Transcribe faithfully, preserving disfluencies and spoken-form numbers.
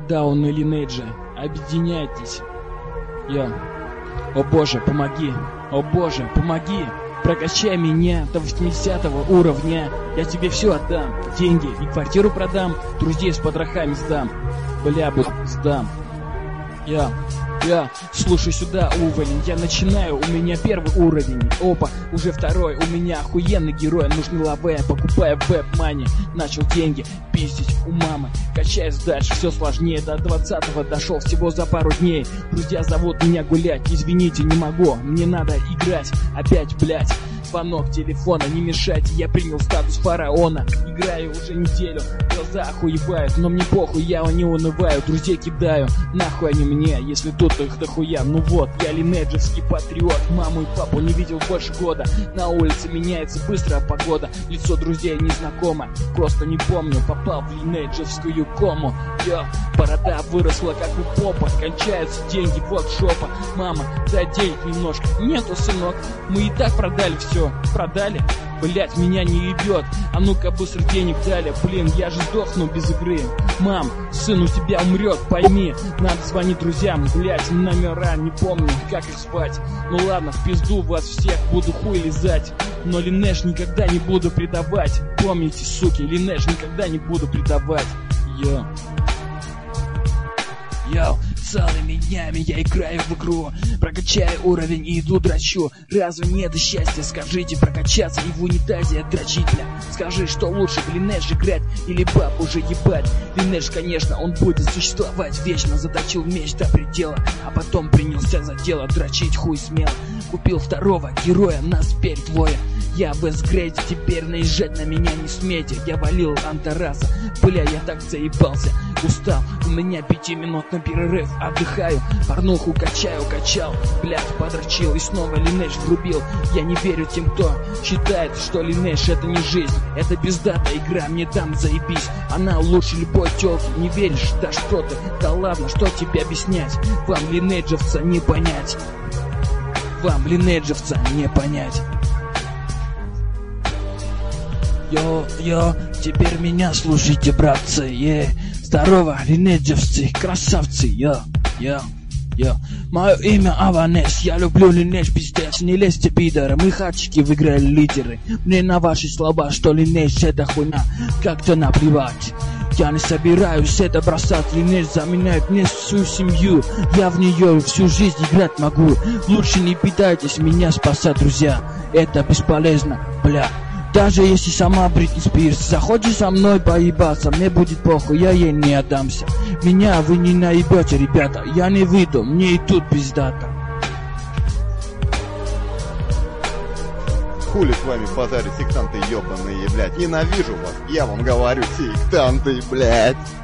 Даун или Неджи, объединяйтесь. Я. О боже, помоги. О боже, помоги. Прокачай меня до восьмидесятого уровня. Я тебе все отдам. Деньги и квартиру продам. Друзей с потрохами сдам. Бля, бы сдам. Я. Я, слушай сюда, уволень, я начинаю, у меня первый уровень. Опа, уже второй, у меня охуенный герой. Нужны лаве, покупая веб-мани. Начал деньги пиздить у мамы. Качаюсь дальше, все сложнее. До двадцатого дошел всего за пару дней. Друзья зовут меня гулять, извините, не могу. Мне надо играть, опять, блять. Звонок телефона, не мешайте, я принял статус фараона. Играю уже неделю, глаза охуевают, но мне похуй, я не унываю. Друзей кидаю, нахуй они мне, если тут их дохуя. Ну вот, я линейджевский патриот, маму и папу не видел больше года. На улице меняется быстро погода, лицо друзей незнакомо. Просто не помню, попал в линейджевскую кому. Йо, борода выросла как у попа, кончаются деньги, вот жопа. Мама, дай денег немножко. Нету, сынок, мы и так продали все. Продали? Блять, меня не ебет. А ну-ка быстро денег дали. Блин, я же сдохну без игры. Мам, сын у тебя умрет, пойми. Надо звонить друзьям, блять, номера не помню, как их звать. Ну ладно, в пизду вас всех, буду хуй лизать. Но Линэш никогда не буду предавать. Помните, суки, Линэш никогда не буду предавать. Йо. Йоу, целыми днями я играю в игру, прокачаю уровень и иду драчу. Разве мне это счастье? Скажите, прокачаться и в унитазе дрочить, бля. Скажи, что лучше, в Линэш играть или баб уже ебать? Линэш, конечно, он будет существовать вечно. Заточил меч до предела, а потом принялся за дело дрочить хуй смело. Купил второго героя, нас теперь двое. Я в эс-грейде, теперь наезжать на меня не смейте. Я валил Антараса, бля, я так заебался. Устал, у меня пятиминутный перерыв, отдыхаю, порнуху качаю, качал, блядь, подрочил и снова Линэш врубил. Я не верю тем, кто считает, что Линэш это не жизнь, это пиздатая игра, мне там заебись. Она лучше любой тёлки, не веришь? Да что ты, да ладно, что тебе объяснять? Вам, линейджевца, не понять. Вам, линейджевца, не понять. Йо-йо, теперь меня слушайте, братцы, е. Здорово, линейджевцы, красавцы, йо, йо, йо. Мое имя Аванес, я люблю Линэш, пиздец, не лезьте, пидоры, мы хатчики выиграли лидеры. Мне на ваши слова, что Линэш это хуйня, как-то наплевать. Я не собираюсь это бросать, Линэш заменяет мне всю семью. Я в нее всю жизнь играть могу. Лучше не пытайтесь меня спасать, друзья, это бесполезно, бля. Даже если сама Бритни Спирс захочет со мной поебаться, мне будет похуй, я ей не отдамся. Меня вы не наебете, ребята, я не выйду, мне и тут пиздата. Хули с вами базарят, сектанты ебаные, блядь. Ненавижу вас, я вам говорю, сектанты, блядь.